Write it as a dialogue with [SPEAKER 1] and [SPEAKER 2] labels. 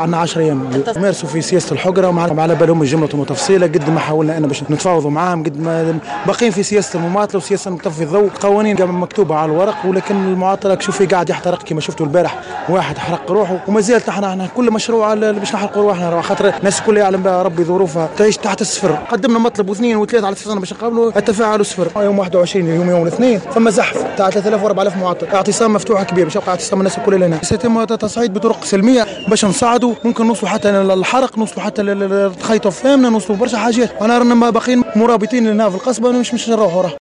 [SPEAKER 1] عندنا 10 ايام مارسوا في سياسه الحقره وما على بالهم الجمله وتفصيله. قد ما حاولنا انا باش نتفاوضوا معاهم، قد ما باقيين في سياسه المماطله وسياسه مطفي الضوء. قوانين مكتوبه على الورق، ولكن المعاطله شوفي قاعد يحترق كما شفتوا البارح، واحد حرق روحه. وما زالت احنا كل مشروع باش نحرقوا روحنا، خاطر الناس الكل يعلم بها ربي ظروفها تعيش تحت الصفر. قدمنا مطلب واثنين وثلاثه على اساس باش نقابلوا التفاعل صفر. يوم 21 اليوم يوم الاثنين فما زحف تاع 3000 و4000 معطل. اعتصام مفتوح كبير باش يبقى اعتصام الناس الكل لنا. سيتم تصعيد بطرق سلميه باش نصعدوا، ممكن نوصلوا حتى للحرق، نوصلوا حتى للتخيط فهمنا، نوصلوا برشا حاجات. انا رانا باقيين مرابطين لنا في القصبه مش نروحوا.